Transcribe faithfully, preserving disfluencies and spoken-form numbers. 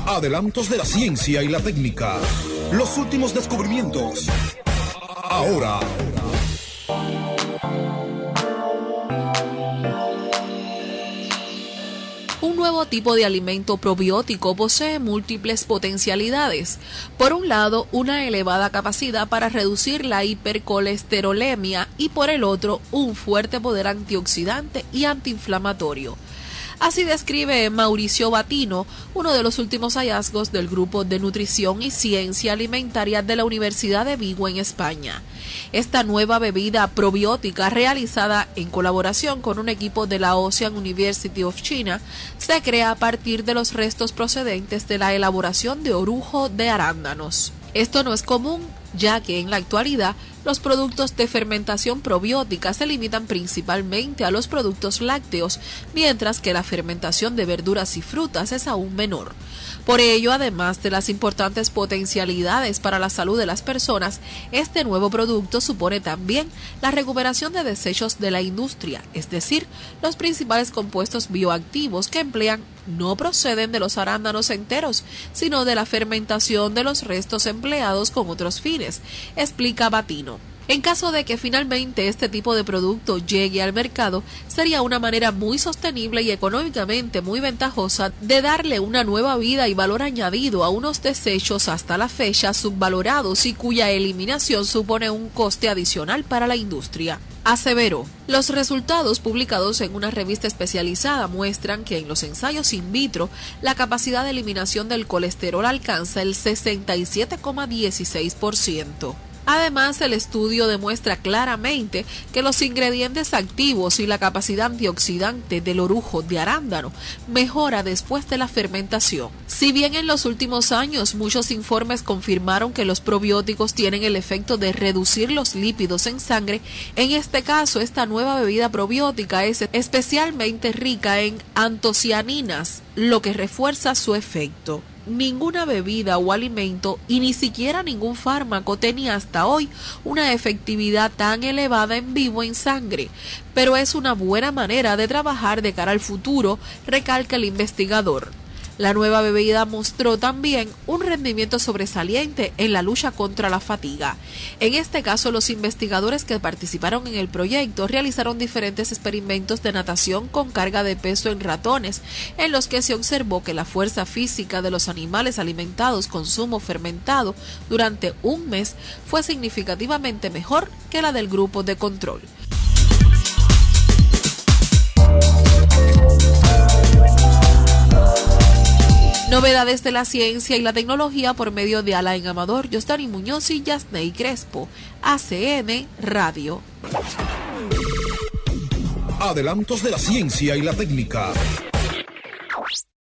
Adelantos de la ciencia y la técnica. Los últimos descubrimientos. Ahora. Un nuevo tipo de alimento probiótico posee múltiples potencialidades. Por un lado, una elevada capacidad para reducir la hipercolesterolemia y por el otro, un fuerte poder antioxidante y antiinflamatorio. Así describe Mauricio Batino, uno de los últimos hallazgos del Grupo de Nutrición y Ciencia Alimentaria de la Universidad de Vigo en España. Esta nueva bebida probiótica, realizada en colaboración con un equipo de la Ocean University of China, se crea a partir de los restos procedentes de la elaboración de orujo de arándanos. Esto no es común, ya que en la actualidad los productos de fermentación probiótica se limitan principalmente a los productos lácteos, mientras que la fermentación de verduras y frutas es aún menor. Por ello, además de las importantes potencialidades para la salud de las personas, este nuevo producto supone también la recuperación de desechos de la industria, es decir, los principales compuestos bioactivos que emplean no proceden de los arándanos enteros, sino de la fermentación de los restos empleados con otros fines, explica Batino. En caso de que finalmente este tipo de producto llegue al mercado, sería una manera muy sostenible y económicamente muy ventajosa de darle una nueva vida y valor añadido a unos desechos hasta la fecha subvalorados y cuya eliminación supone un coste adicional para la industria. Aseveró. Los resultados publicados en una revista especializada muestran que en los ensayos in vitro la capacidad de eliminación del colesterol alcanza el sesenta y siete coma dieciséis por ciento. Además, el estudio demuestra claramente que los ingredientes activos y la capacidad antioxidante del orujo de arándano mejora después de la fermentación. Si bien en los últimos años muchos informes confirmaron que los probióticos tienen el efecto de reducir los lípidos en sangre, en este caso esta nueva bebida probiótica es especialmente rica en antocianinas, lo que refuerza su efecto. Ninguna bebida o alimento y ni siquiera ningún fármaco tenía hasta hoy una efectividad tan elevada en vivo en sangre, pero es una buena manera de trabajar de cara al futuro, recalca el investigador. La nueva bebida mostró también un rendimiento sobresaliente en la lucha contra la fatiga. En este caso, los investigadores que participaron en el proyecto realizaron diferentes experimentos de natación con carga de peso en ratones, en los que se observó que la fuerza física de los animales alimentados con zumo fermentado durante un mes fue significativamente mejor que la del grupo de control. Novedades de la ciencia y la tecnología por medio de Alain Amador, Yosdani Muñoz y Yasney Crespo. A C N Radio. Adelantos de la ciencia y la técnica.